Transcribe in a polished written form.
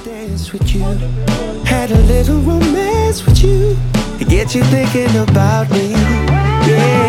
dance with you, had a little romance with you, to get you thinking about me. Yeah.